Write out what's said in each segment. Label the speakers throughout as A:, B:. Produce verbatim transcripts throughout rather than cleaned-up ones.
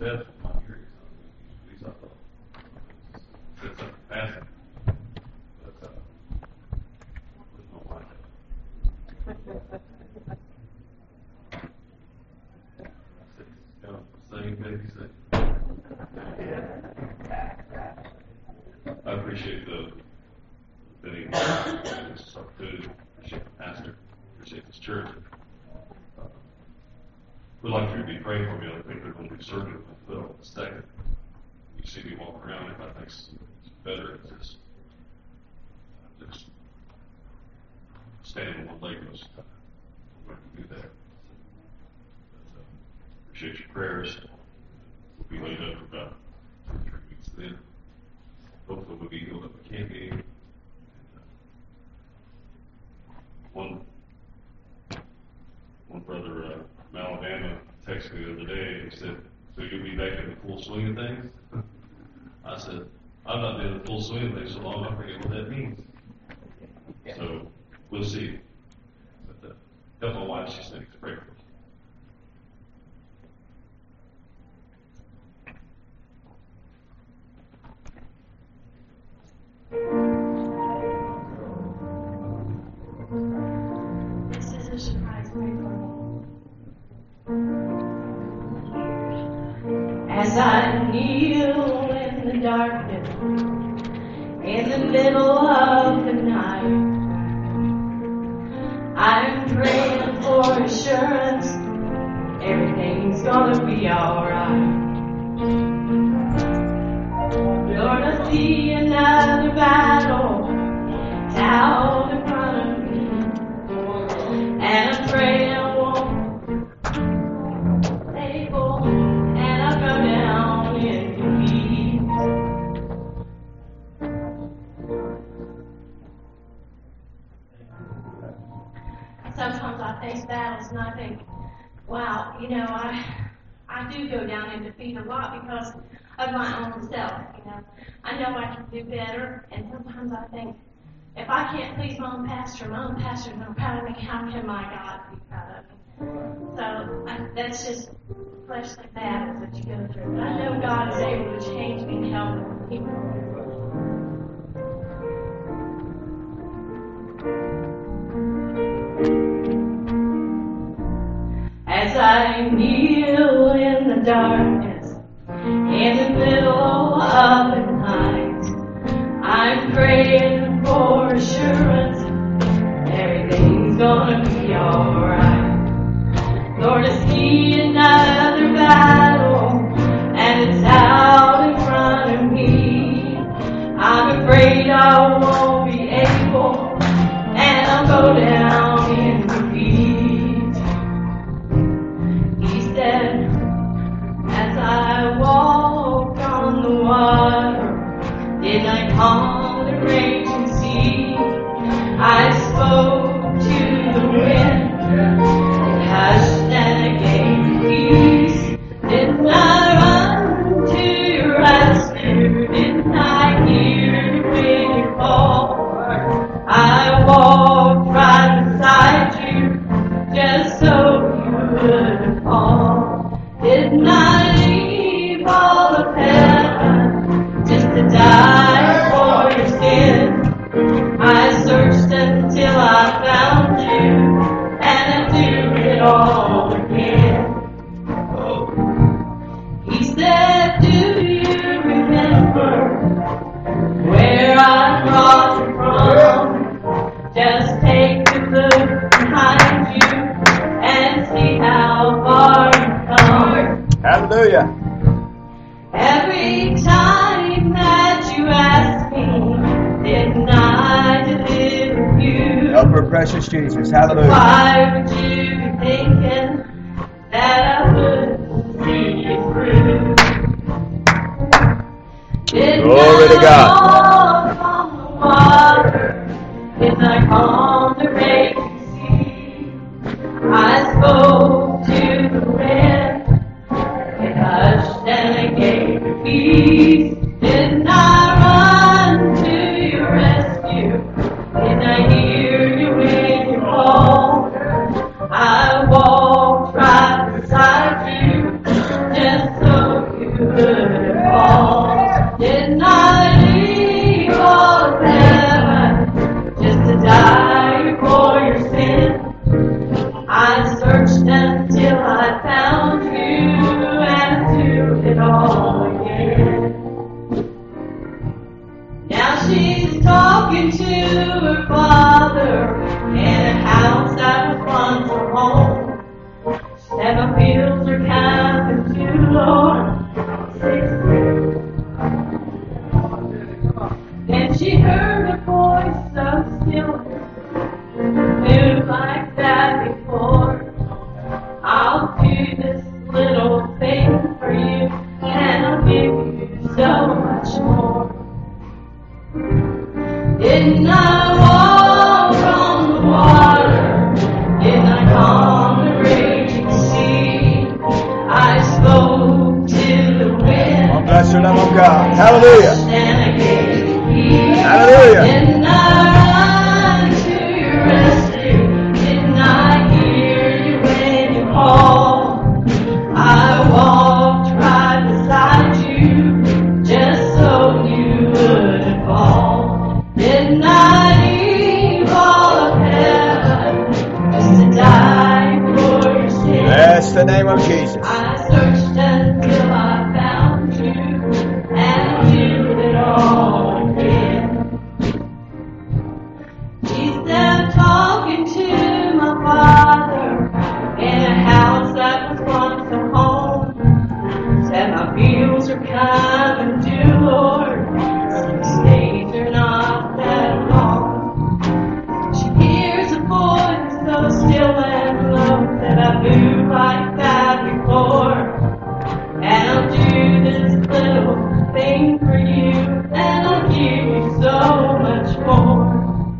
A: death from my hearing. At least I thought. Said something passing. But, uh, there's no like that. I said, it's kind of the same baby thing. I appreciate the fitting this opportunity. Appreciate the pastor. Appreciate this church. Uh, we'd like for you to be praying for me. I think they're going to be serving with the foot on the second. You see me walk around, if I think it's better, it's just, just stand on one leg most of the time. We're going to do that. But, uh, appreciate your prayers. We'll be laid up for about two or three weeks then. Hopefully we'll be healed if we can be. And, uh, one, one brother uh, from Alabama texted me the other day and he said, so you'll be back in the full swing of things? I said, I've not been in the full swing of things so long, I forget what that means. Yeah. So we'll see. But uh, tell my wife she's next. Pray for us.
B: This is a surprise miracle. As I kneel in the darkness, in the middle of the night, I'm praying for assurance, everything's gonna be alright. Lord, I see another battle out in front of me, and I'm praying I won't able, and I'll go down in defeat. Sometimes I face battles and I think, wow, you know, I I do go down in defeat a lot because of my own self, you know. I know I can do better, and sometimes I think, if I can't please my own pastor, my own pastor's not proud of me, how can my God be proud of me? So I, that's just fleshly battles that you go through. But I know God is able to change me and help me. As I kneel in the darkness, in the middle of the night, I'm praying for assurance, everything's gonna be alright. Lord, I see another battle, and it's out in front of me. I'm afraid I won't be able, and I'll go down in defeat. He said, as I walk on the water, did I calm the raging sea? I spoke to the wind, it hushed and it gave peace. Didn't I run to your rescue? Didn't I hear you when you called? I walked right beside you, just so you wouldn't fall. Didn't I leave all of heaven just to die for your sin? I searched until I found you, and I do it all again. Oh. He said, do you remember where I brought you from? Just take a look behind you and see how far you've come.
C: Hallelujah.
B: Every time that you ask me, didn't I deliver you?
C: Help her, precious Jesus. Hallelujah.
B: Why would you be thinking that I wouldn't see you through? Didn't
C: Glory
B: I
C: to God.
B: walk on the water? Didn't I calm the raging sea? I spoke to the wind, it hushed and it gave me peace. Didn't I run to your rescue? Didn't I hear you when you called? I walked right beside you, just so
C: Bless the Lamb of God. Hallelujah. Hallelujah.
B: Didn't I run to your rescue? Didn't I hear you when you called? I walked right beside you just so you wouldn't fall. Didn't I leave all of heaven just to die for your sins?
C: Bless the name of Jesus.
B: I searched until I found you and did it all again. Jesus talking to my Father in a house that was once a home. Said my bills are coming due, Lord. Six days are not that long. She hears a voice so still and low that I move like that before. And I'll do this little thing for you, and I'll give you so much more.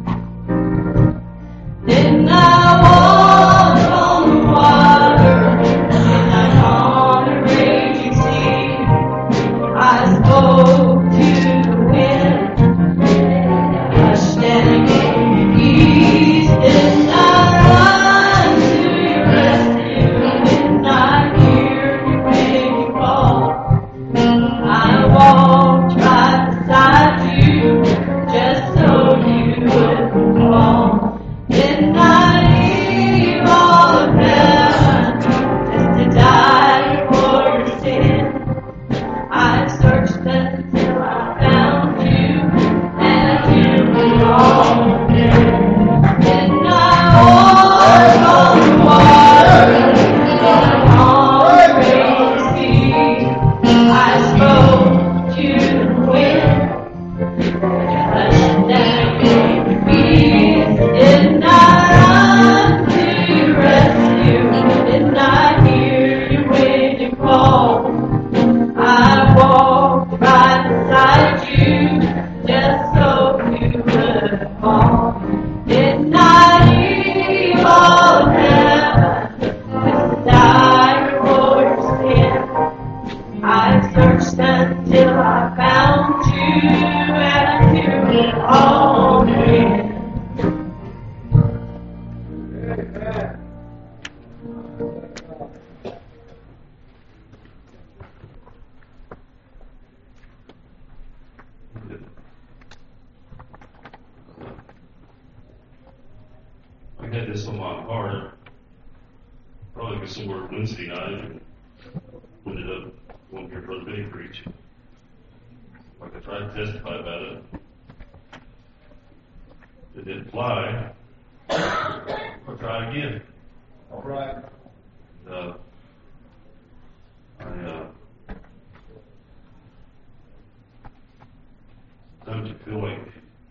B: Didn't I walk on the water? Didn't I calm the raging sea? I spoke to the wind, hushed and gave me peace. Didn't I run to your rescue? Didn't I hear you when you called? I walked right beside you just so you wouldn't fall. Didn't I leave all of heaven just to die for your sin? I searched until I found you, and I did it all again. Didn't I walk on the water? Did I calm the raging sea? I spoke to the wind, hushed and gave me peace. Didn't I run to your rescue? Didn't I hear you when you called? I walked right beside you just so you would fall. Didn't I leave all of heaven just to die for your sin? I searched until I found you, and I do it all again.
A: I had this on my heart, probably because somewhere Wednesday night, and ended up going to hear Brother Benny preach. Like I tried to testify about it. It didn't fly. I'll try again.
C: All right.
A: Uh, I, uh, sometimes you feel like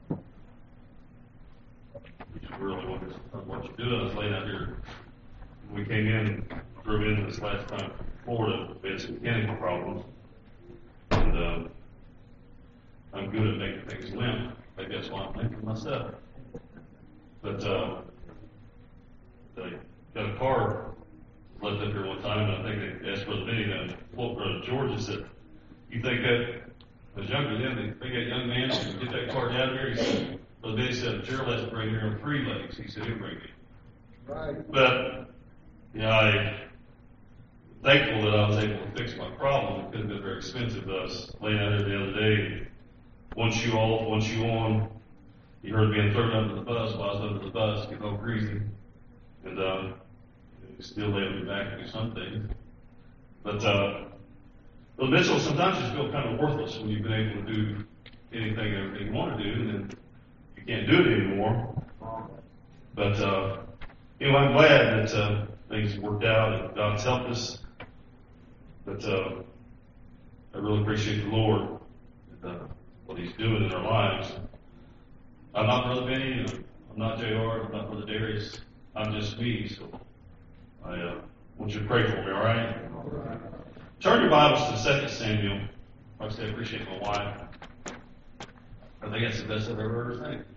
A: you should really want to, what you're doing. I was laying out here. We came in, drove in this last time from Florida. We had some mechanical problems. And um, I'm good at making things limp. Maybe that's why I'm thinking myself. But uh, they got a car left up here one time, and I think they asked Brother Benny, then Brother George, and said, "You think that?" I was younger then. They think that young man should get that car down here. He said, Brother Benny said, "Gerald has to bring her on three legs." He said, "He'll bring me."
C: Right.
A: But you know, I'm thankful that I was able to fix my problem. It could have been very expensive to us. Laying out here the other day, one shoe off, one shoe on. You heard being thrown under the bus while I was under the bus, getting all greasy. And um, still able me back to do some things. But uh, well, Mitchell, sometimes you feel kind of worthless when you've been able to do anything and everything you want to do, and then you can't do it anymore. But uh, anyway, I'm glad that uh, things worked out and God's helped us. But uh, I really appreciate the Lord and uh, what He's doing in our lives. I'm not Brother Benny, I'm not J R, I'm not Brother Darius. I'm just me, so I uh, want you to pray for me, all right? All right. Turn your Bibles to Second Samuel. Like I say, I appreciate my wife. I think that's the best I've ever heard her sing.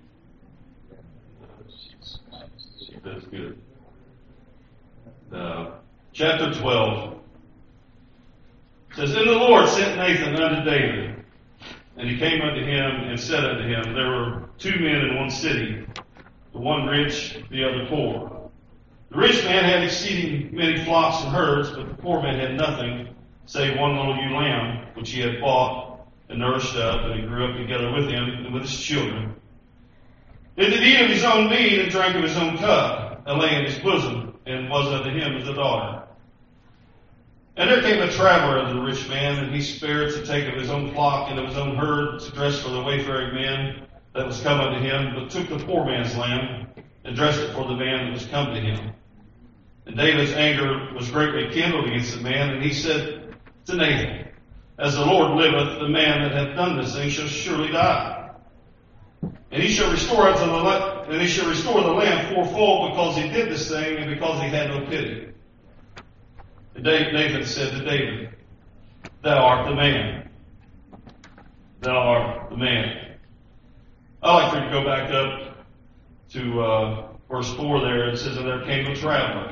A: She does good. Uh, chapter twelve. It says, "And the Lord sent Nathan unto David, and he came unto him and said unto him, There were two men in one city, the one rich, the other poor. The rich man had exceeding many flocks and herds, but the poor man had nothing, save one little ewe lamb, which he had bought and nourished up, and he grew up together with him and with his children. And did eat of his own meat and drank of his own cup, and lay in his bosom, and was unto him as a daughter. And there came a traveler unto the rich man, and he spared to take of his own flock and of his own herd to dress for the wayfaring man that was come unto him, but took the poor man's lamb, and dressed it for the man that was come to him. And David's anger was greatly kindled against the man, and he said to Nathan, As the Lord liveth, the man that hath done this thing shall surely die. And he shall restore unto the and he shall restore the lamb fourfold, because he did this thing, and because he had no pity. And Nathan said to David, Thou art the man. Thou art the man. I'd like for you to go back up to uh, verse four there. It says, And there came a traveler.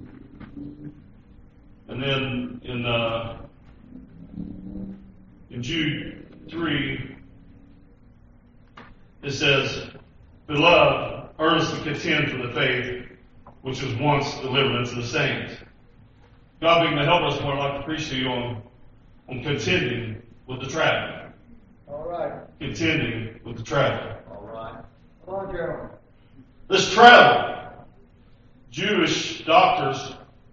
A: And then in uh, in Jude three, it says, Beloved, earnestly contend for the faith which was once delivered unto the saints. God being to help us, Lord, I'd like to preach to you on, on contending with the traveler.
C: All right.
A: Contending with the traveler.
C: All right. Come on, Gerald.
A: This traveler, Jewish doctors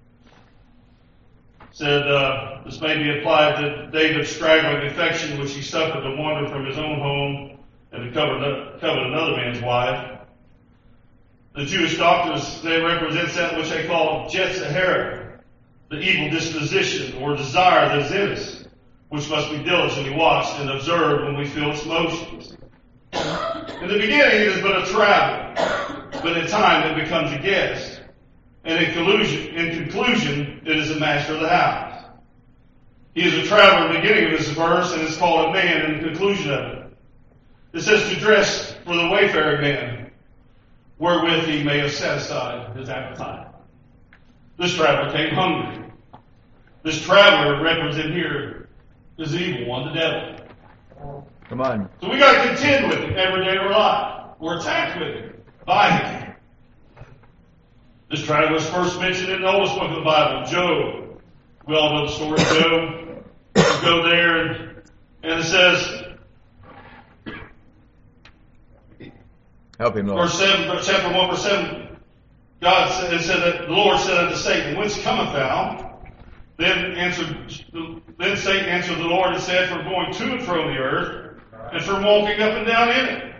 A: said uh, this may be applied to David's straggling affection which he suffered to wander from his own home and to covet, covet another man's wife. The Jewish doctors, they represent that which they call Yetzirah, the evil disposition or desire that is in us, which must be diligently watched and observed when we feel its motions. In the beginning, it is but a traveler, but in time it becomes a guest. And in conclusion, in conclusion, it is the master of the house. He is a traveler in the beginning of this verse, and is called a man in the conclusion of it. It says to dress for the wayfaring man, wherewith he may have satisfied his appetite. This traveler came hungry. This traveler represented here is the evil one, the devil.
C: Come on.
A: So we got to contend with him every day of our life. We're attacked with him, by him. This traveler was first mentioned in the oldest book of the Bible, Job. We all know the story of Job. We go there and, and it says,
C: Help him, Lord.
A: verse seven, chapter one, verse seven, God said, it said that the Lord said unto Satan, Whence cometh thou? Then answered, then Satan answered the Lord and said, From going to and fro the earth, and from walking up and down in it.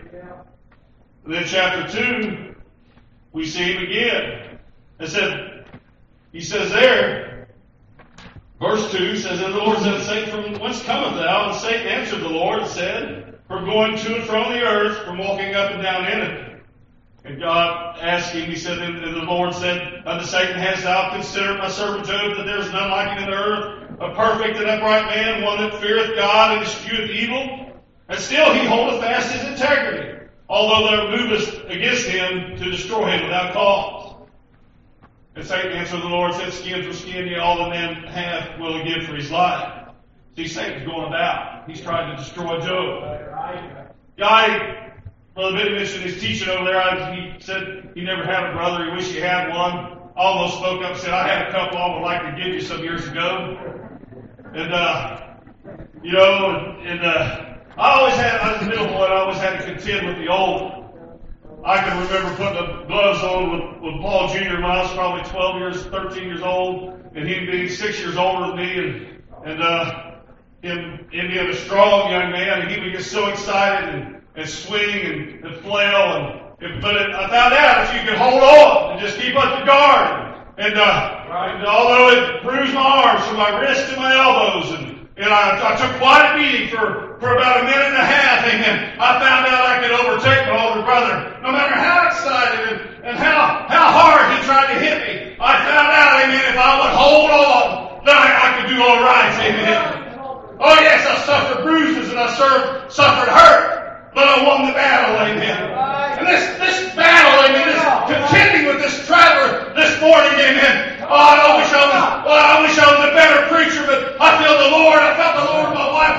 A: And then chapter two, we see him again. It said, he says there, verse two says, And the Lord said to Satan, From whence cometh thou? And Satan answered the Lord and said, From going to and fro the earth, from walking up and down in it. And God asked him, he said, and the Lord said unto Satan, Hast thou considered my servant Job, that there is none like him in the earth, a perfect and upright man, one that feareth God and escheweth evil? And still he holdeth fast his integrity, although thou movest against him to destroy him without cause. And Satan answered the Lord, said, Skin for skin, yea, all the man hath will he give for his life. See, Satan's going about. He's trying to destroy Job. Guy, Brother Benny mentioned his teaching over there. I, he said he never had a brother. He wished he had one. Almost spoke up and said, I had a couple I would like to give you some years ago. And, uh, you know, and, and uh, I always had, I was a middle boy, I always had to contend with the old. I can remember putting the gloves on with, with Paul Junior when I was probably twelve years, thirteen years old, and him being six years older than me, and, and, uh, him, him being a strong young man, and he would get so excited and, and swing and, and flail, and, and but it, I found out if you could hold on and just keep up the guard, and, uh, right. and although it bruised my arms from my wrists to my elbows, and And I, I took quite a beating for, for about a minute and a half, amen. I found out I could overtake my older brother. No matter how excited and, and how, how hard he tried to hit me, I found out, amen, if I would hold on, then I, I could do all right, amen. Oh yes, I suffered bruises and I served, suffered hurt, but I won the battle, amen. And this, this battle, amen, is contending with this traveler this morning, amen. Oh, I wish I was, well, I wish I was a better preacher, but I feel the Lord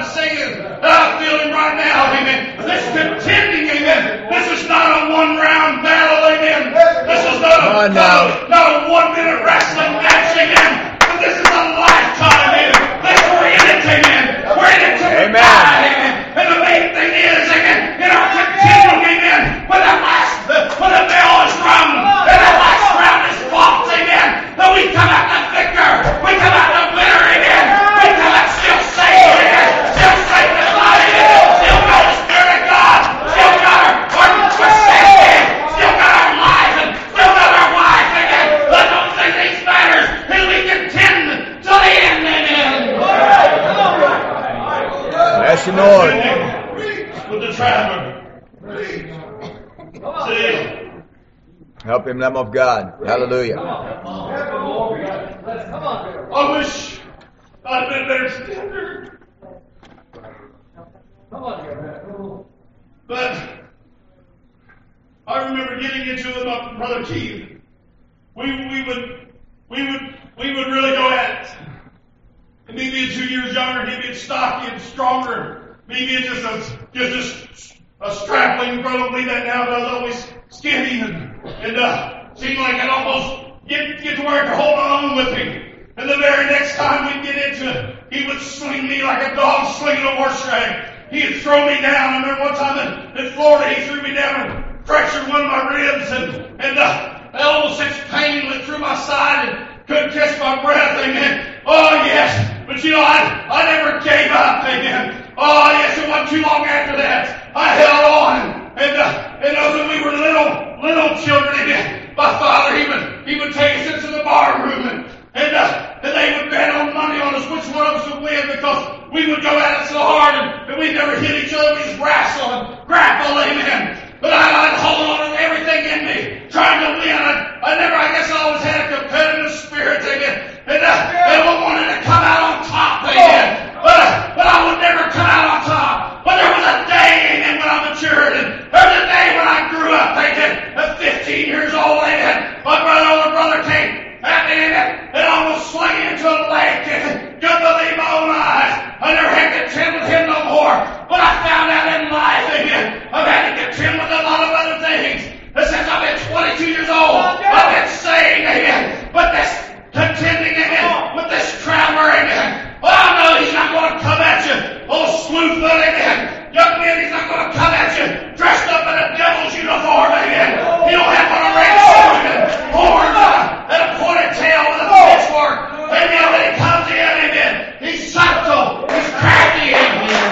A: I'm singing, I'm feeling right now, amen. This contending, amen. This is not a one-round battle, amen. This is not a, not a, not a one-minute wrestling match, amen. But this is a lifetime, amen. This we're in it, amen. We're in it to
C: Amen.
A: die, amen. And the main thing is, amen, in our contending, amen, when that last, when the bell is rung, and that last round is fought, amen, that we come out the victor, we come out the winner, amen. We come out still saved, amen, still sanctified, amen, still got the Spirit of God, still got our, our, our safety, still got our life, and still got our wife, amen. But the only thing that matters is we contend to the end, amen.
C: Bless you, Lord.
A: With the traveler. See?
C: Help him, Lamb of God. Hallelujah.
A: I wish I'd been there together. But I remember getting into it with my brother Keith. We we would we would we would really go at it. And me being two years younger, he being stocky and stronger. Me being just a just a, a strapling probably that now does always skinny and and uh seemed like I'd almost get get to where I could hold on with him. And the very next time we'd get into it, he would sling me like a dog slinging a horse drag. He'd throw me down. I remember one time in, in Florida, he threw me down and fractured one of my ribs, and and uh, almost such pain went through my side and couldn't catch my breath. Amen. Oh yes, but you know I I never gave up. Amen. Oh yes, it wasn't too long after that I held on, and uh, and uh, when we were little little children, amen, my father he would he would take us into the bar room and. And, uh, and they would bet on money on us which one of us would win because we would go at it so hard and, and we'd never hit each other. We'd just wrestle and grapple, amen. But I, I'd hold on to everything in me, trying to win. I, I never, I guess I always had a competitive spirit, amen. And, uh, and I wanted to come out on top, amen. But, uh, but I would never come out on top. But there was a day, amen, when I matured. And there was a day when I grew up, amen. At fifteen years old, amen. My brother, older brother came. Amen. And almost swung into a lake. Couldn't believe my own eyes. I never had to contend with him no more. But I found out in life, amen, I've had to contend with a lot of other things. And since I've been twenty-two years old, I've been saved, amen. But this contending, amen, with this traveler, amen. Oh no, he's not going to come at you. Oh, sleuthfoot, amen. Young man, he's not going to come at you dressed up in a devil's uniform, amen. He don't have on a red suit and horns uh, and a pointed tail with a pitchfork. Amen. When he comes in, amen, he's subtle, he's crafty, amen.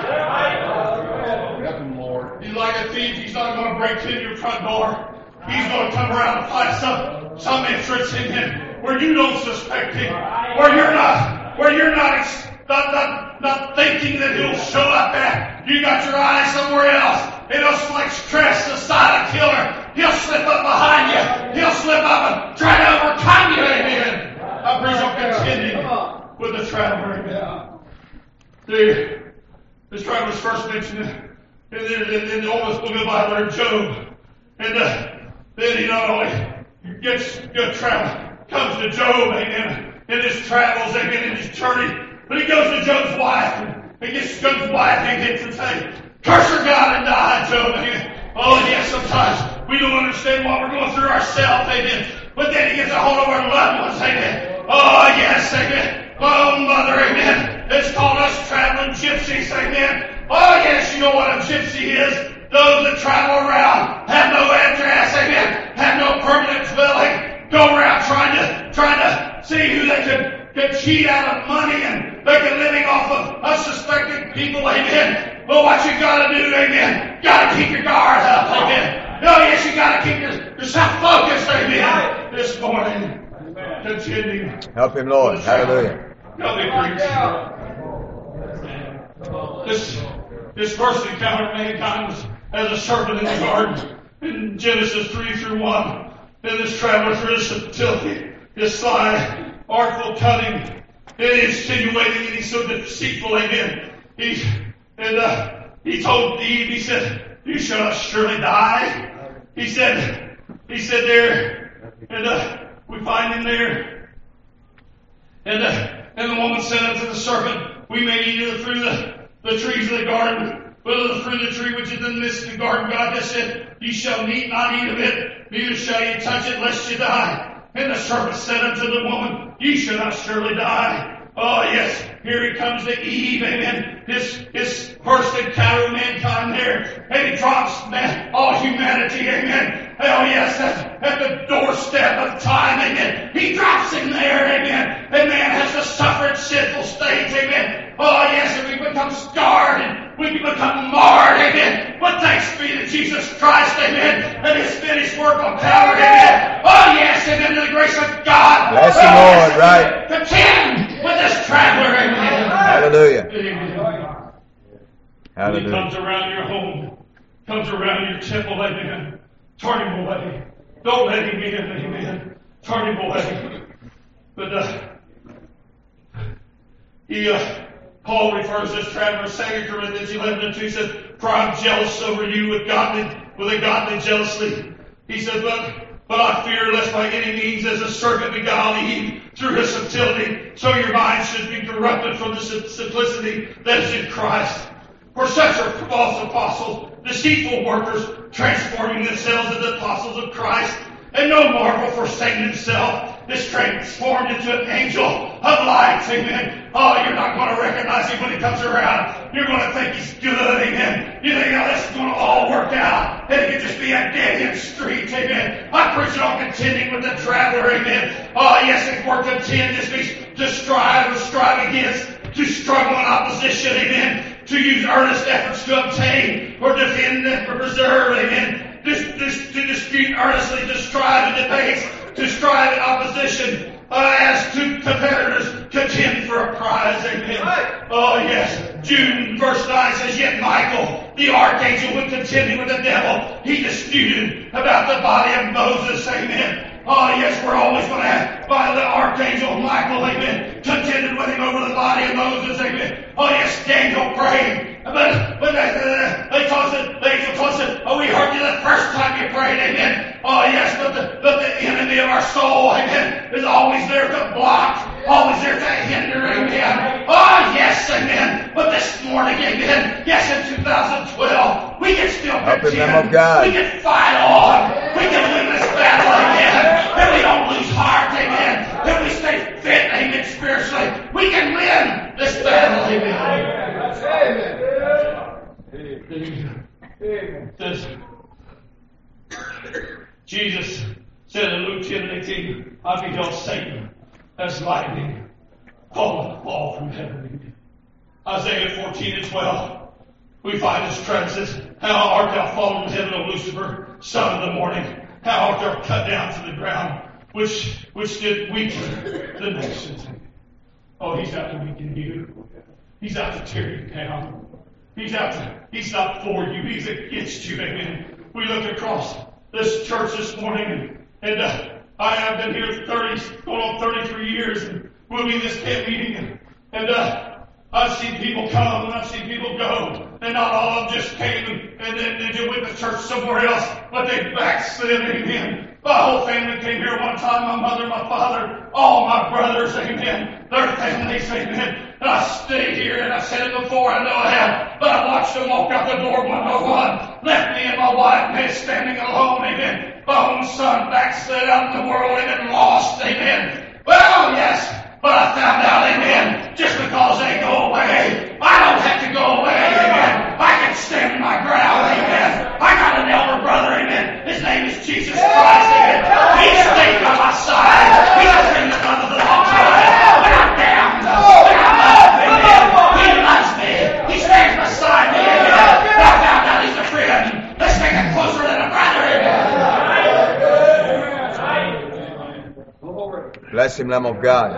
A: He's like a thief. He's not going to break in your front door. He's going to come around and find some some entrance in him where you don't suspect him, where you're not, where you're not. Ex- Not, not, not thinking that he'll show up at. You got your eyes somewhere else. And he'll like stress the silent killer. He'll slip up behind you. He'll slip up and try to overcome you. Amen. I preach on contending with the traveler. Amen. See, this traveler's first mentioned in, in, in, in the oldest book of the Bible, Job. And uh, then he not only gets good travel, comes to Job, amen, in his travels, amen, in his journey. But he goes to Job's wife, and he gets Job's wife, and he gets to say, curse your God and die, Job. Amen. Oh, yes, sometimes we don't understand what we're going through ourselves, amen. But then he gets a hold of our loved ones, amen. Oh, yes, amen. My own mother, amen, has called us traveling gypsies, amen. Oh, yes, you know what a gypsy is. Those that travel around, have no address, amen, have no permanent dwelling, go around trying to, trying to see who they can Can cheat out of money and make a living off of unsuspecting people, amen. But what you gotta do, amen, gotta keep your guard up, amen. Oh yes, you gotta keep your, yourself focused, amen, this morning. Amen. Contending.
C: Help him, Lord. Hallelujah.
A: Help me preach. This, this first encounter of mankind was as a serpent in the garden in Genesis three through one. And this traveler through his subtlety, his sly, artful, cunning, and insinuating, and he's so deceitful, amen. He, and uh, he told Eve, he said, you shall not surely die. He said, he said there, and uh, we find him there. And uh, and the woman said unto the serpent, we may eat of the fruit of the, the trees of the garden, but of the fruit of the tree which is in the midst of the garden, God has said, ye shall eat, not eat of it, neither shall ye touch it, lest ye die. And the serpent said unto the woman, ye shall not surely die. Oh yes, here he comes to Eve, amen. His, his first encounter with mankind there. And he drops man, all humanity, amen. Oh yes, at, at the doorstep of time, amen. He drops him there, amen. And man has to suffer in sinful state, amen. Oh yes, and we become scarred and we can become marred, amen. But thanks be to Jesus Christ, amen. And his finished work on Calvary, amen. Oh yes, amen, to the grace of God.
C: Bless the
A: oh,
C: Lord,
A: yes,
C: right.
A: Contend with this traveler, amen.
C: Hallelujah.
A: Amen.
C: Hallelujah.
A: He comes around your home, comes around your temple, amen. Turn him away. Don't let him in, amen. Turn him away. But uh, he, uh, Paul refers to this traveler, Second Corinthians eleven and two, says, for I'm jealous over you with godly, with a godly jealousy. He said, but But I fear lest by any means as a serpent beguile Eve through his subtlety, so your minds should be corrupted from the simplicity that is in Christ. For such are false apostles, deceitful workers, transforming themselves into apostles of Christ. And no marvel, for Satan himself is transformed into an angel of light. Amen. Oh, you're not going to recognize him when he comes around. You're going to think he's good. Amen. You think, oh, this is going to all work out. And it could just be a dead-end street. Amen. I preach it on contending with the traveler. Amen. Oh, yes, if we're contend, this means to strive or strive against, to struggle in opposition. Amen. To use earnest efforts to obtain or defend or preserve. Amen. To, to, to dispute earnestly, to strive in debates, to strive in opposition, uh, as two competitors contend for a prize. Amen. Right. Oh yes. Jude verse nine says, yet Michael, the archangel, when contending with the devil, he disputed about the body of Moses. Amen. Oh yes, we're always going to have by the archangel Michael, amen, contended with him over the body of Moses, amen. Oh yes, Daniel prayed, but but they, they told us, the angel told us, oh, we heard you the first time you prayed, amen. Oh yes, but the but the enemy of our soul, amen, is always there to block, always there to hinder, amen. Oh yes, amen. But this morning, amen, yes, in two thousand twelve, we can still contend. We can fight on. We can win this battle, amen. If we don't lose heart, amen. If we stay fit, amen, spiritually, we can win this battle, amen. Amen. Says, Jesus said in Luke ten and eighteen, I beheld Satan as lightning fall, fall from heaven. Isaiah fourteen and twelve, we find this transit. How art thou fallen from heaven, O Lucifer, son of the morning? How art thou cut down to the ground, which which did weaken the nations? Oh, he's out to weaken you. He's out to tear you down. He's out to, he's not for you. He's against you. Amen. We looked across this church this morning, and, and uh, I have been here thirty, going on thirty-three years, and we'll be in this camp meeting, and, and uh, I've seen people come and I've seen people go, and not all of them just came and, and then and, and went to church somewhere else, but they backslid, amen. My whole family came here one time, my mother, my father, all my brothers, amen. Their families, amen. And I stayed here, and I said it before, I know I have, but I watched them walk out the door one by one, left me and my wife, and standing alone, amen. My own son backslid out in the world, amen, lost, amen. Well, yes. But I found out, amen, just because they go away, I don't have to go away, amen. I can stand my ground, amen. I got an elder brother, amen. His name is Jesus Christ, amen. He stayed by my side. He has been the brother the long time. When I'm down, when I'm up, amen. He loves me. He stands beside me, amen. And I found out he's a friend. Let's make it closer than a brother, amen.
C: Bless him, Lamb of God.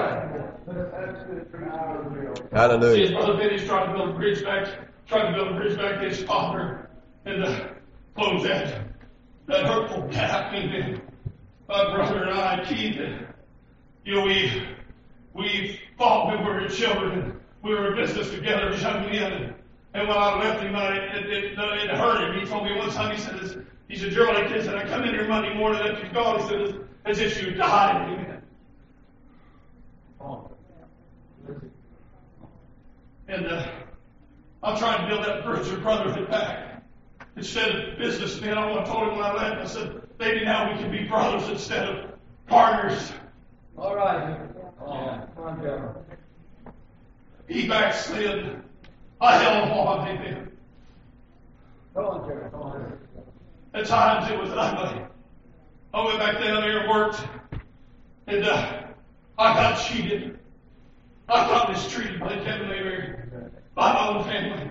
C: Hallelujah.
A: His brother Benny's trying to build a bridge back, trying to build a bridge back to his father, and uh, close that that hurtful gap. And my brother and I, Keith, you know, we we fought when we were children. We were in business together as young men, and, and when I left him, I, it, it, it hurt him. He told me one time, he said, he said, Gerald, kid said, I come in here Monday morning after he's gone. He said, as if you died. Amen. And uh, I'm trying to build that bridge of brotherhood back. Instead of businessmen, I told him when I left, I said, maybe now we can be brothers instead of partners.
D: All right. Oh, come on, General.
A: He backslid. I held on, amen.
D: Come on, General. Come on.
A: At times it was ugly. I went back down there and worked, and uh, I got cheated. I got mistreated by Kevin Leary, by my own family.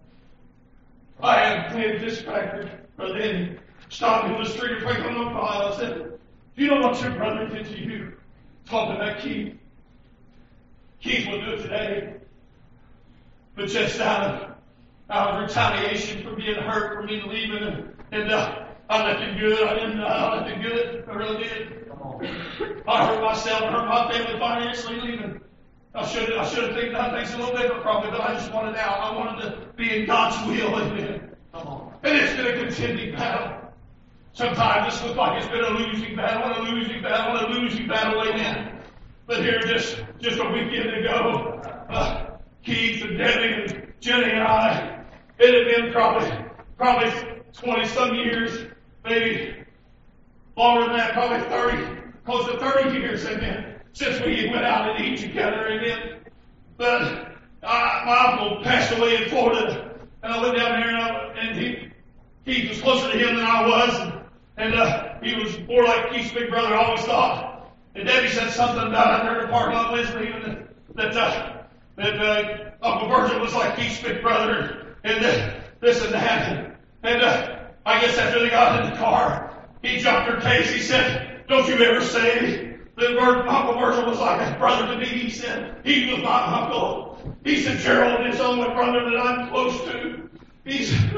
A: I had been distracted. Brother Eddie stopped me in the street and put on the file. I said, do you know what your brother did to you? Talking about Keith. Keith will do it today. But just out of, out of retaliation for being hurt, for me leaving, and, and uh, I left him good. I didn't. I left him good. I really did. I hurt myself and hurt my family financially leaving. I should I should have taken done things a little different probably, but I just wanted out. I wanted to be in God's will. Amen. And it's been a contending battle. Sometimes this looks like it's been a losing battle, and a losing battle, and a losing battle. Amen. But here, just just a weekend ago, uh, Keith and Debbie and Jenny and I, it had been probably probably twenty some years, maybe longer than that, probably thirty, close to thirty years, amen, since we went out and eat together, amen. But uh, my uncle passed away in Florida, and I went down there, and, I, and he, Keith was closer to him than I was, and, and uh, he was more like Keith's big brother, I always thought. And Debbie said something about it in the parking lot with me, and that uh, that uh, Uncle Virgil was like Keith's big brother, and uh, this and that, and, and uh, I guess after they got in the car, he jumped her case. He said, don't you ever say that Uncle Virgil was like a brother to me. He said, he was my uncle. He said, Gerald is the only brother that I'm close to. He said,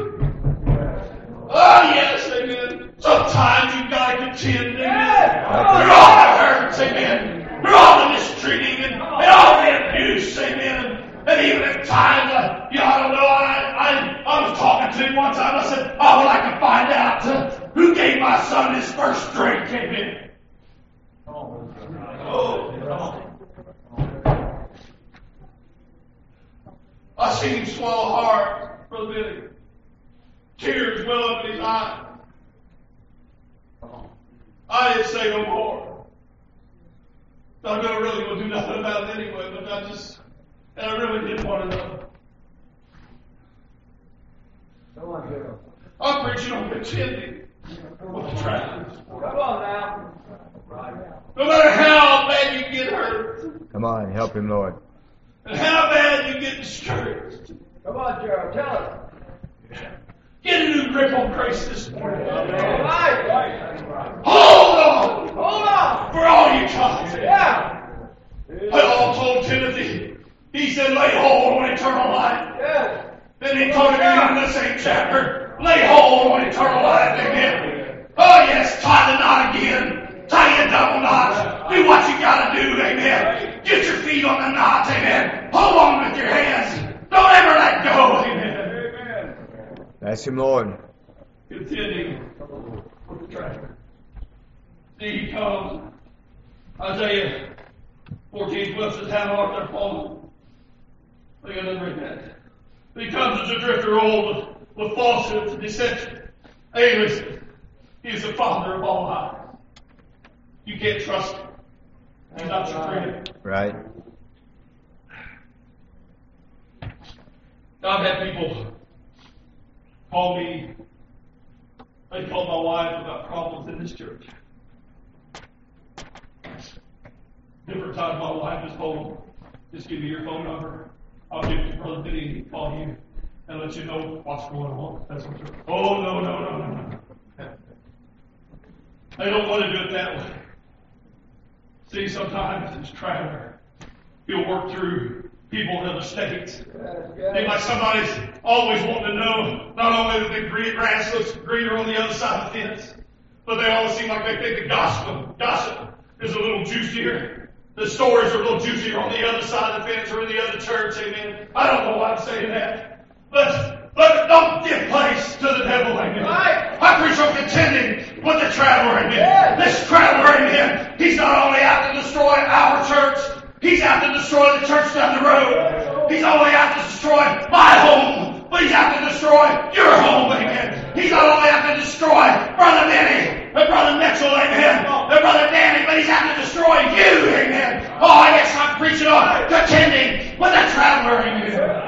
A: oh yes, amen. Sometimes you've got to contend, amen. Through all the hurts, amen. Through all the mistreating and, and all the abuse, amen. And even at times, uh, you know, I don't know, I, I, I was talking to him one time. I said, I would like to find out uh, who gave my son his first drink, amen. Oh, oh. I seen him swallow hard, Brother Billy. Tears well up in his eyes. I didn't say no more. I don't really want to do nothing about it anyway, but I just, and I really didn't want to know.
D: Come on, General.
A: I'm preaching on contending with the travelers.
D: Come on now.
A: No matter how bad you get hurt,
C: Come on, help him, Lord.
A: and how bad you get discouraged,
D: Come on, Gerald. Tell us.
A: get a new grip on grace this morning.
D: All right.
A: Hold on
D: Hold on.
A: for all you got.
D: Yeah.
A: Paul told Timothy, he said, lay hold on eternal life.
D: Yes.
A: Then he told him in the same chapter, lay hold on eternal life. Amen. Oh yes, tie the knot again. Tie a double knot. Do what you gotta do. Amen. Get your feet on the knot. Amen. Hold on with your hands. Don't ever let go. Amen.
C: Bless him, Lord.
A: Contending with the traveler. See, he comes. Isaiah fourteen twelve says, how art thou fallen? Look at them read that. He comes as a drifter old with, with falsehoods and deception. Hey, listen. He is the father of all lies. You can't trust him. He's not your friend.
C: Right.
A: I've had people call me. They called my wife about problems in this church. Different times my wife has told them, just give me your phone number. I'll give it to Brother Billy and he'll call you and let you know what's going on. That's what you're. Oh, no, no, no, no, no. They don't want to do it that way. See, sometimes this traveler, he'll work through people in other states. Seems like somebody's always wanting to know not only that the green grass looks greener on the other side of the fence, but they always seem like they think the gospel, gossip is a little juicier. The stories are a little juicier on the other side of the fence or in the other church, amen. I don't know why I'm saying that. But, but don't give place to the devil, amen.
D: Right.
A: I preach on contending with the traveler, amen.
D: Yes.
A: This traveler, amen, he's not only out to destroy our church, he's out to destroy the church down the road. He's only out to destroy my home. destroy your home, amen. He's not only out to destroy Brother Benny, and Brother Mitchell, amen, and Brother Danny, but he's out to destroy you, amen. Oh, yes, I'm preaching on contending with the traveler, amen.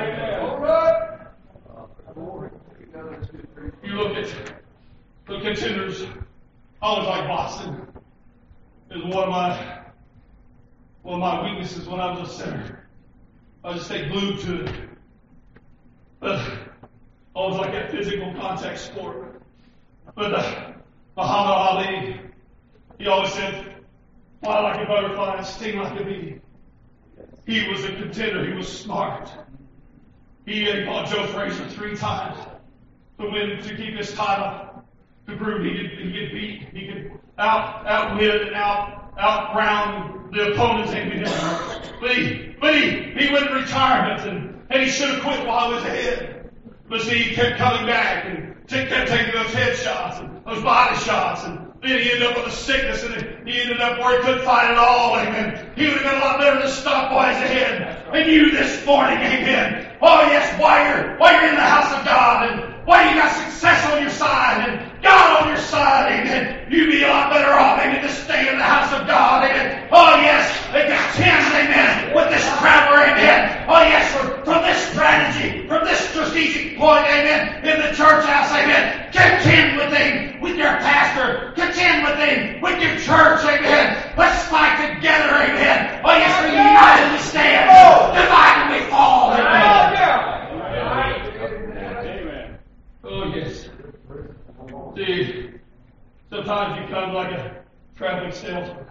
A: You look at the contenders. I always like boxing. It was one of my one of my weaknesses when I was a sinner. I just stay glued to it. But I always like that physical contact sport. But uh, Muhammad Ali, he always said, "Fly like a butterfly and sting like a bee." He was a contender. He was smart. He had fought Joe Frazier three times to win, to keep his title, to prove he could, he could beat, he could out outwit and out outround the opponents. But he, but he, he went in retirement, and, and he should have quit while he was ahead. But see, he kept coming back and kept taking those head shots and those body shots, and then he ended up with a sickness, and he ended up where he couldn't fight at all, amen. He would have been a lot better to stop while he's ahead. And you this morning, amen. Oh yes, while you're, while you're in the house of God, and while you got success on your side, and God on your side, amen, you'd be a lot better off, amen, to stay in the house of God, amen. Oh yes, and contend, amen, with this traveler, amen. Oh yes, from, from this strategy, from this strategic point, amen, in the church house, amen. Contend with him, with your pastor. Contend with him, with your church, amen. Let's fight together, amen. Oh yes, we're united we stand, divided we fall, amen. Oh yes. See, sometimes you come like a traveling salesman.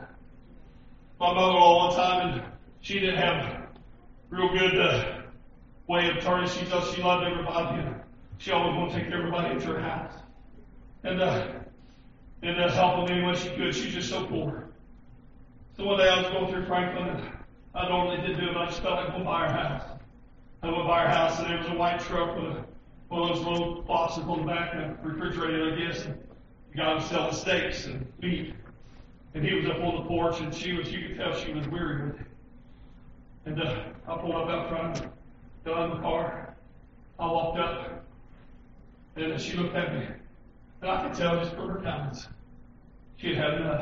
A: My mother-in-law one time, and she didn't have real good uh, way of turning. She just she loved everybody, and she always wanted to take everybody into her house and uh, and uh, help them any way she could. She's just so poor. So one day I was going through Franklin, and I normally didn't do it, but I just felt like going by her house. I went by her house, and there was a white truck with a, one of those little boxes on the back, and a refrigerator, I guess. And the guy was selling steaks and meat. And he was up on the porch, and she was, you could tell she was weary with it. And uh, I pulled up out front, got in the car. I walked up, and she looked at me. And I could tell just from her countenance, she had had enough.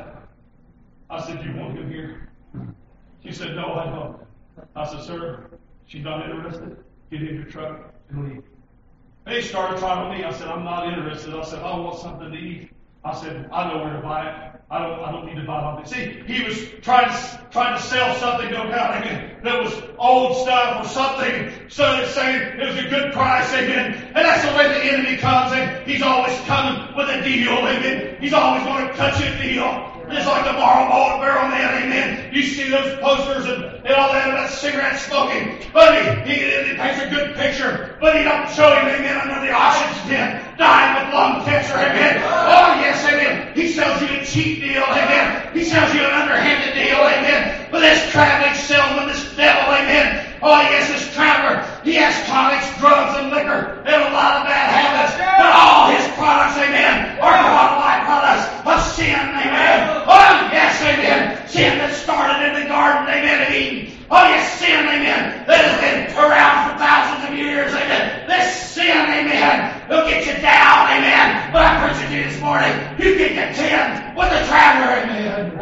A: I said, "You want him here?" She said, "No, I don't." I said, "Sir, she's not interested. Get in your truck and leave." They started trying on me. I said, "I'm not interested." I said, "I want something to eat." I said, "I know where to buy it. I don't, I don't need to buy it off it." See, he was trying to, trying to sell something, no doubt, amen, that was old stuff or something, so they're saying it was a good price, amen. And that's the way the enemy comes, and he's always coming with a deal, amen. He's always going to cut you a deal. Just like the Marlboro Barrel Man, amen. You see those posters and, and all that about cigarette smoking. But he, he, he paints a good picture. But he don't show you, amen, under the oxygen tent, dying with lung cancer, amen. Oh, yes, amen. He sells you a cheap deal, amen. He sells you an underhanded deal, amen. But this traveling salesman, this devil, amen. Oh, yes, this traveler, he has tonics, drugs, and liquor, and a lot of bad habits. But all his products, amen, are brought byproducts of sin, amen. Oh, yes, amen. Sin that started in the Garden, amen, of Eden. Oh, yes, sin, amen, that has been around for thousands of years, amen. This sin, amen, will get you down, amen. But I'm preaching to you this morning, you can contend with the traveler, amen.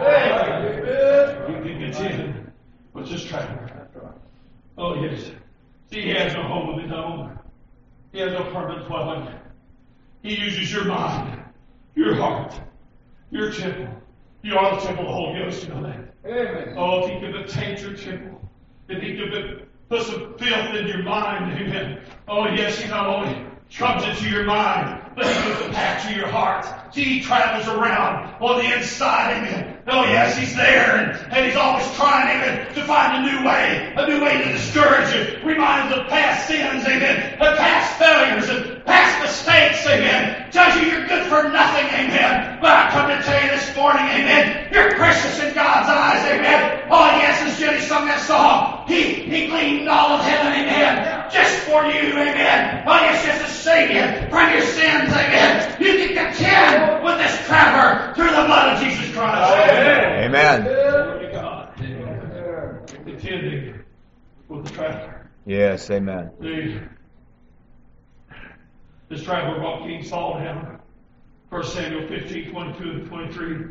A: You can contend with this traveler. Oh, yes. See, he has no home of his own. He has no permanent dwelling. He uses your mind, your heart, your temple. You are the temple of the Holy Ghost, you know that. Amen. Oh, if he could taint your temple, if he could put some filth in your mind, amen. Oh, yes, he not only comes into your mind, but he gives a path to your heart. See, he travels around on the inside, amen. Oh, yes, he's there, and, and he's always trying, amen, to find a new way, a new way to discourage you. Reminds of past sins, amen, of past failures and past mistakes, amen. Tells you you're good for nothing, amen. But I come to tell you this morning, amen, you're precious in God's eyes, amen. Oh, yes, as Jenny sung that song, he, he gleaned all of heaven, amen, just for you, amen. Oh, yes, just to save you from your sins, amen. You can contend with this traveler through the blood of Jesus Christ.
C: Amen.
A: Glory to God. Contending with the traveler.
C: Yes, amen.
A: See, This traveler brought King Saul down. First Samuel fifteen, twenty-two and twenty-three.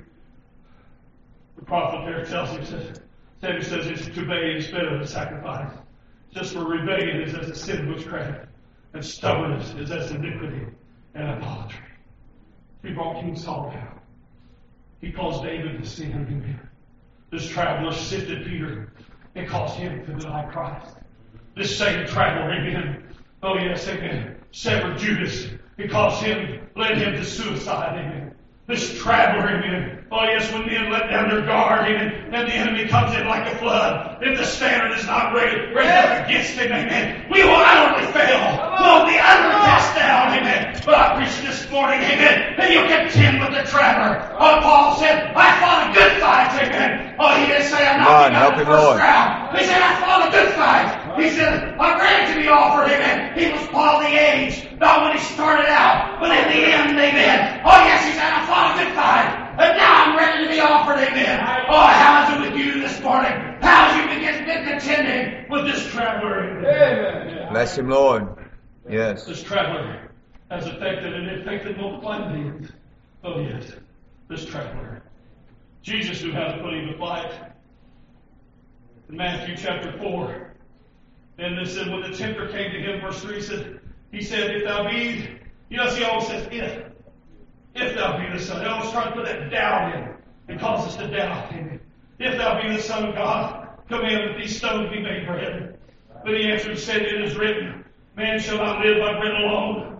A: The prophet there tells him, says, Samuel says, it's to obey is better than sacrifice. Just for rebellion is as a sin of witchcraft, and stubbornness is as iniquity and idolatry. He brought King Saul down. He caused David to sin him. This traveler sifted Peter and caused him to deny Christ. This same traveler, amen. Oh yes, amen. Severed Judas and caused him, led him to suicide, amen. This traveler, amen. Oh yes, when men let down their guard, amen, and the enemy comes in like a flood, if the standard is not raised up against him, amen, we will utterly fail. We'll be utterly cast down, amen. But I preach this morning, amen, that you contend with the traveler. Oh, Paul said, I fought a good fight, amen. Oh, he didn't say I'm not
C: Come on, help
A: the
C: him,
A: first
C: Lord.
A: round. He said, I fought a good fight. He said, I grant to be offered, amen. He was Paul the age, not when he started out, but in the end, amen. Oh yes, he said, I fought a good fight. And now I'm ready to be offered, amen. Oh, how is it with you this morning? How have you begin been contending with this traveler?
D: Amen.
C: Bless him, Lord. Yes.
A: This traveler has affected and infected multiple beings. Oh yes, this traveler. Jesus knew how to put him to flight. In Matthew chapter four, and this said, when the tempter came to him, verse three said, he said, if thou be, you know, he always says, if. If thou be the Son. He always tries to put that doubt in and cause us to doubt him. If thou be the Son of God, command that these stones be made bread. But he answered and said, it is written, man shall not live by bread alone,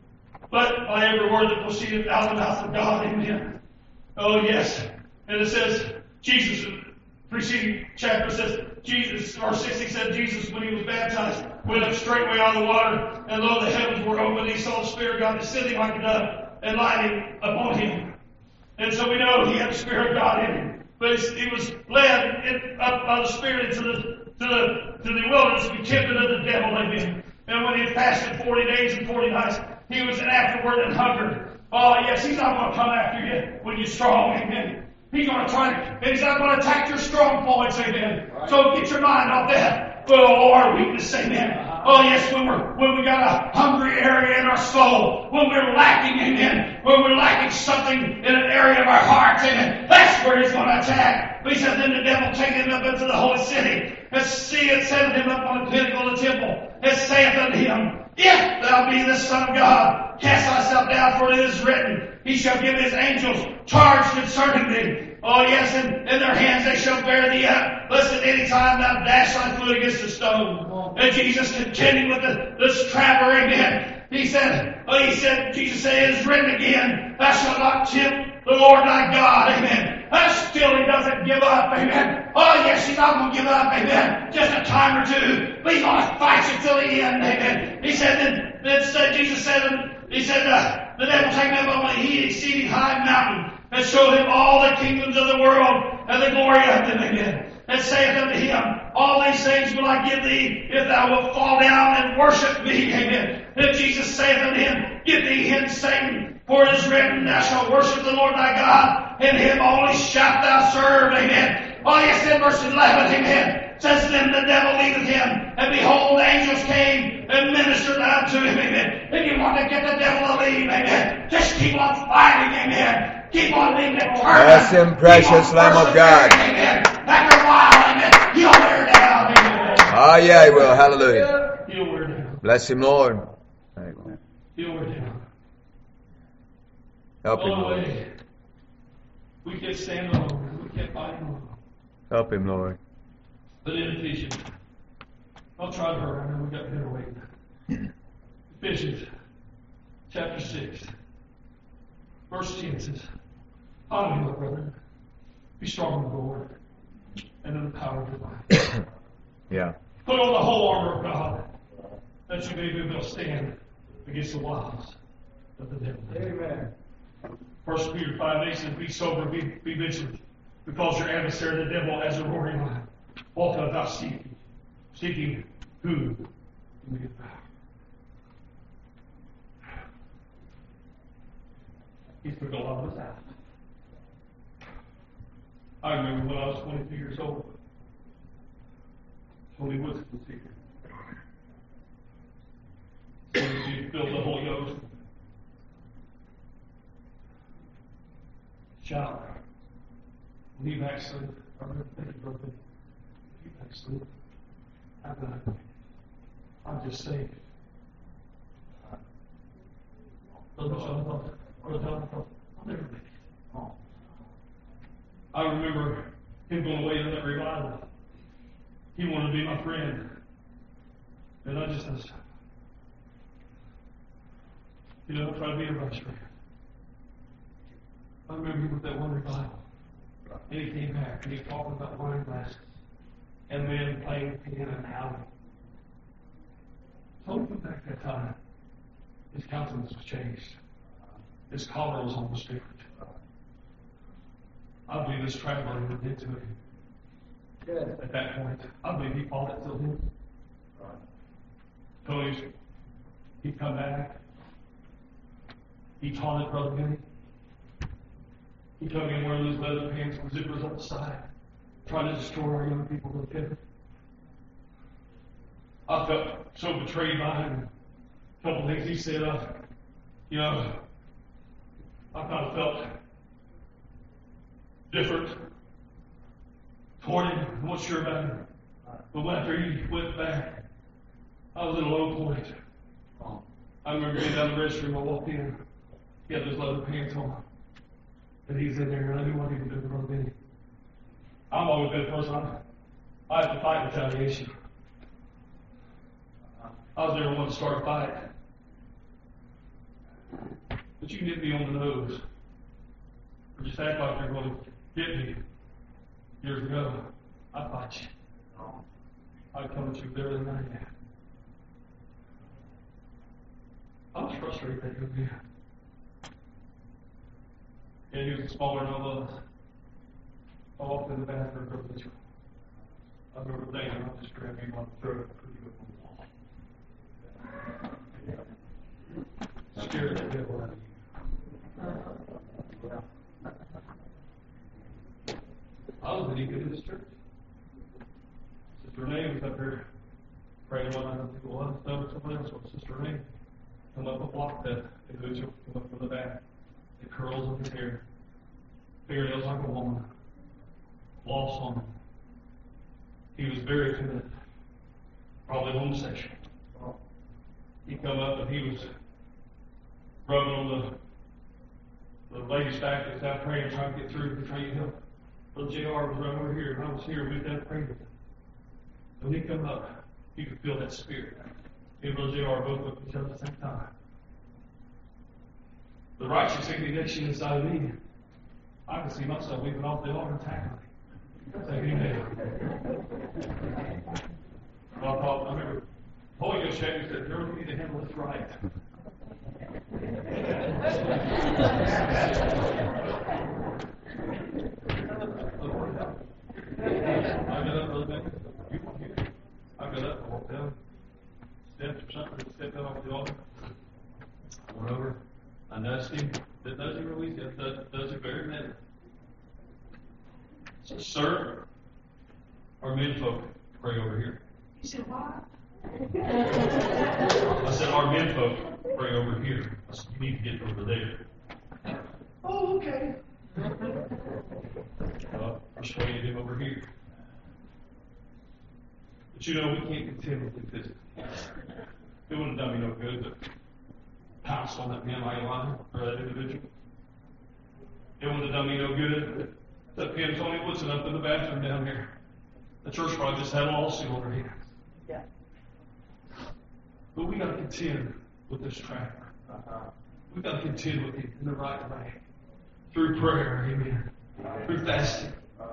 A: but by every word that proceedeth out of the mouth of God. Amen. Oh yes. And it says, Jesus, preceding chapter says, Jesus, verse sixty said, Jesus, when he was baptized, went up straightway out of the water, and lo, the heavens were opened, he saw the Spirit of God descending like a dove, and lighting upon him. And so we know he had the Spirit of God in him. But he was led in, up by the Spirit into the, to the, to the wilderness to be tempted of the devil. Amen. And when he had fasted forty days and forty nights, he was in afterward and hungered. Oh yes, he's not going to come after you when you're strong. Amen. He's going to try to, and he's not going to attack your strong points. Amen. Right. So get your mind off that. Oh, our weakness. Amen. Oh yes, when we're when we got a hungry area in our soul, when we're lacking, amen, when we're lacking something in an area of our hearts, amen, that's where he's going to attack. But he said, then the devil take him up into the holy city, and see it set him up on the pinnacle of the temple, and saith unto him, if thou be the Son of God, cast thyself down, for it is written, he shall give his angels charge concerning thee. Oh yes, and in their hands they shall bear thee up, lest at any time thou dash thy foot against a stone. And Jesus continued with the, this traveler, amen. He said, oh, he said, Jesus said, it is written again, thou shalt not tempt the Lord thy God, amen. And still he doesn't give up, amen. Oh yes, he's not going to give up, amen. Just a time or two, but he's going to fight you till the end, amen. He said, then, then said, Jesus said, he said, uh, the devil take him up on a heat exceeding high mountain, and showed him all the kingdoms of the world, and the glory of them, amen. And saith unto him, all these things will I give thee, if thou wilt fall down and worship me, amen. And Jesus saith unto him, get thee hence, Satan, for it is written, thou shalt worship the Lord thy God, and him only shalt thou serve, amen. Oh yes, in verse eleven, amen, says, then the devil leaveth him, and behold, the angels came and ministered unto him, amen. If you want to get the devil to leave, amen, just keep on fighting, amen. Keep on being determined.
C: Bless him, precious Lamb of God.
A: Amen. After a while, amen, he'll wear down, amen.
C: Ah, yeah, he will. Hallelujah.
A: He'll wear down.
C: Bless him, Lord.
A: He'll wear down.
C: Help him,
A: Oh,
C: Lord.
A: wait. We can't stand alone. We can't fight alone.
C: Help him, Lord.
A: But in Ephesians, I'll try to hurry. I know we got better waiting. Ephesians chapter six, verse ten says, hallelujah, brother. Be strong in the Lord and in the power of your might.
C: Yeah.
A: Put on the whole armor of God, that you may be able to stand against the wiles of the devil.
D: Amen.
A: First Peter five eight says, be sober, be, be vigilant, because your adversary, the devil, as a roaring lion, walketh about seeking, seeking who he may devour. He took a lot of us out. I remember when I was twenty-two years old, Tony Woods was here. So he filled the Holy Ghost.
E: shout, when he backslid, I remember thinking, brother, if you backslid, I'm not, I'm just saved. Brother John thought, Brother John thought, I'll never make it. I remember him going away to that revival. He wanted to be my friend. And I just was, you know, try to be everybody's friend. I remember he went to that one revival. And he came back and he was talking about wine glasses and men playing piano in the alley. So he went back that time. His countenance was changed. His collar was almost different. I believe this traveler went into him.
D: Good.
E: At that point, I believe he fought it till him. Tony's, he'd come back. He taunted Brother Benny. He took in one of those leather pants with zippers up the side, trying to destroy our young people with it. I felt so betrayed by him. A couple of things he said, I, you know, I kind of felt different toward him. I'm not sure about him. But when after he went back, I was at a low point. I remember being down the restroom, I walked in, he had those leather pants on. And he's in there, and I knew what he was doing to Brother Benny. I'm always been a person, I, I have to fight retaliation. I was never one to start a fight. But you can hit me on the nose. Or just act like you're going to get me. Years ago, I'd fight you. I'd come at you with everything I had. I was frustrated that young man. And he was smaller than I was. I walked in the bathroom for this. I remember thinking, I'll just grab him on the throat and put him up on the wall. Scared the devil out of you. I was an deacon in this church. Sister Renee was up here praying one night. I think it was. No, somebody else was Sister Renee. Come up and block that individual, come up from the back. The curls of his hair. Fingernails like a woman. Lost on him. He was very timid. Probably homosexual. He come up and he was rubbing on the, the lady's back that's out praying, trying to get through to trying to help. Brother J R was right over here, and I was here with that praying with him. When he come up, you could feel that spirit. Me and Brother J R both looked at each other at the same time. The righteous indignation inside of me, I can see myself leaping off the altar and tackling. Say amen. Well, I thought, I remember, Holy Ghost checked me and said, "Girl, you need to handle this right." I got up, Brother Becky. You weren't here. I got up, I walked down steps or something, stepped out off the altar. I went over, I nudged him. That does it real easy. That does, does it very minute. So, sir, our men folk, pray over here.
B: You said what?
E: I said, our men folk, pray over here. I said, you need to get over there. Oh, okay. Well, persuaded him over here. But you know, we can't contend with it physically. It wouldn't have done me no good to pounce on that man like a lion or that individual. It wouldn't have done me no good to pin Tony Woodson up in the bathroom down here. The church probably just had a lawsuit on their hands.
D: Yeah.
E: But we got to contend with this traveler. Uh-huh. We got to contend with him in the right way. Through prayer, amen. Through fasting.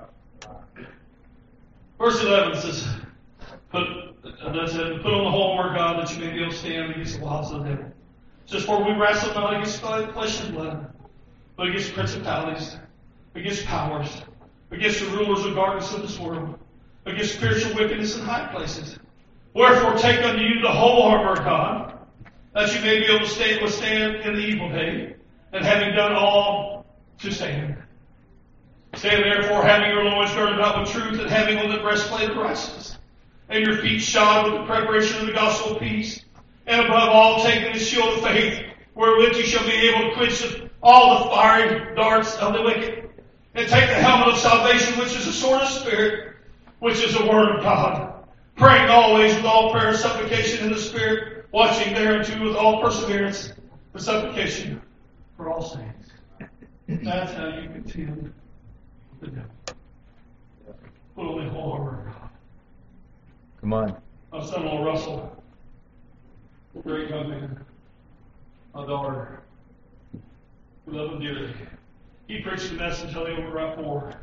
E: Verse eleven says, Put, that said, put on the whole armor of God that you may be able to stand against the wiles of the devil. It says, for we wrestle not against flesh and blood, but against principalities, against powers, against the rulers of darkness of this world, against spiritual wickedness in high places. Wherefore take unto you the whole armor of God, that you may be able to stand, withstand in the evil day, and having done all to stand. Stand therefore, having your loins girded about with truth, and having on the breastplate of righteousness, and your feet shod with the preparation of the gospel of peace, and above all taking the shield of faith, wherewith you shall be able to quench the all the fiery darts of the wicked, and take the helmet of salvation, which is the sword of Spirit, which is the word of God, praying always with all prayer and supplication in the Spirit, watching thereunto with all perseverance for supplication for all saints. That's how you contend with the devil. Put on the whole armor of God.
C: Come on.
E: My son-in-law Russell, a great young man, my daughter, we love him dearly. He preached the message on the over right four.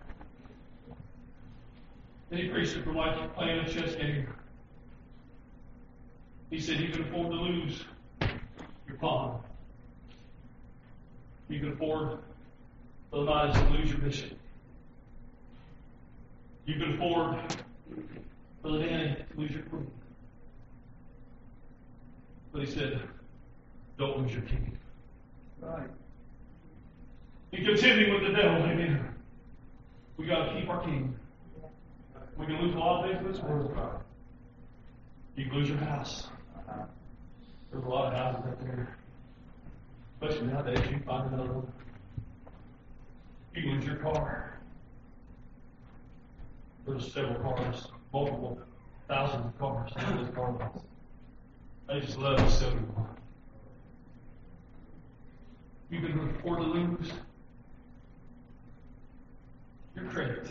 E: And he preached it from like playing a chess game. He said you can afford to lose your pawn. You can afford otherwise to lose your mission. You can afford for the Danny to lose your queen. But he said, don't lose your king.
D: Right.
E: In contending with the devil, amen. We got to keep our king. We can lose a lot of things in this world. You can lose your house. There's a lot of houses out there. Especially nowadays, you can find another one. You can lose your car. There's several cars, multiple thousands of cars in those car lots. They just love to sell you one. You can afford to lose your credit.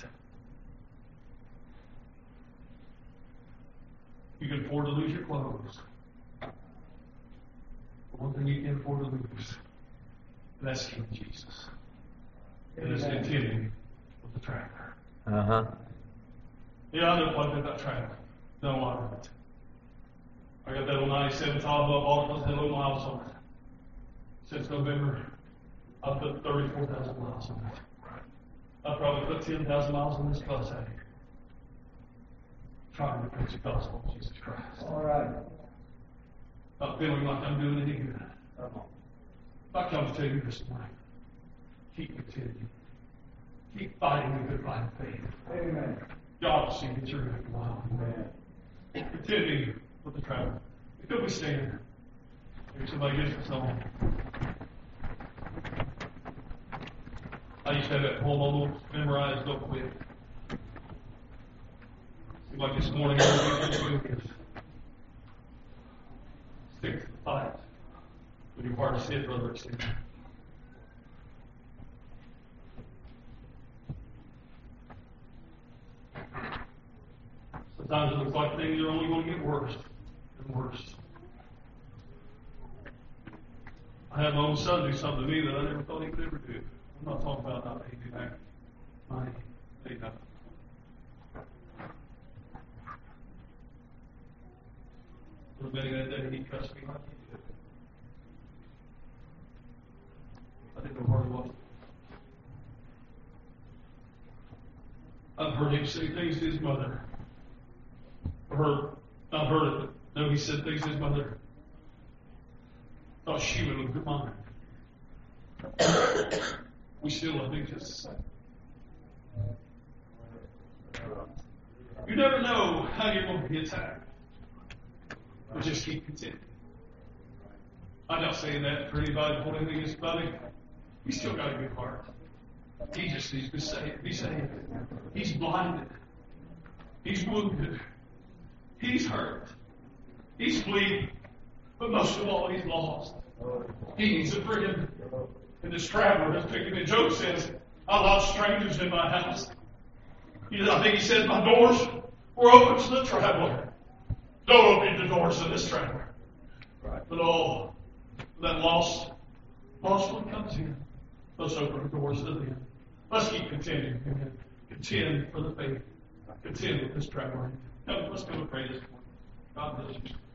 E: You can afford to lose your clothes. But one thing you can't afford to lose, and that's King Jesus. And it's contending with the traveler.
C: Uh huh.
E: Yeah, I know quite a bit about traveling. Done a lot of it. I got that old ninety-seven Tahoe, bought it, had a little miles on it. Since November, I've put thirty-four thousand miles on it. I've probably put ten thousand miles on this bus out here. Trying to preach the gospel of Jesus Christ.
D: All right.
E: Not feeling like I'm doing any good. I come to tell you this morning, keep continuing. Keep fighting the good fight of faith.
D: Amen.
E: God will see you through after a while. Amen. Continuing with the travel. Could we stand? Maybe somebody gets us on. I used to have that poem almost memorized up quick. Seems like this morning everything is stick to the fight. Would you hard to see it, brother? Sometimes it looks like things are only going to get worse and worse. I had my own son do something to me that I never thought he would ever do. I'm not talking about not paying me back money. Paying nothing. For many that day he cussed me like he did. I didn't know where he was. I've heard him say things to his mother. I heard, not heard it, but no, he said things to his mother. Thought she would look at mine. We still love him just the same. You never know how you're going to be attacked. But just keep content. I'm not saying that for anybody to hold anything against anybody. You still got a good heart. He just needs to say it. Be saved. He's blinded. He's wounded. He's hurt. He's bleeding. But most of all, he's lost. He needs a friend. And this traveler has picked him. And Job says, I allowed strangers in my house. He, I think he said, my doors were open to the traveler. Don't open the doors to this traveler. But oh, that lost, lost one comes in. Let's open the doors to them. Let's keep contending. Amen. Contend for the faith. Contend with this traveler. Come, let's go and pray this morning. God bless you.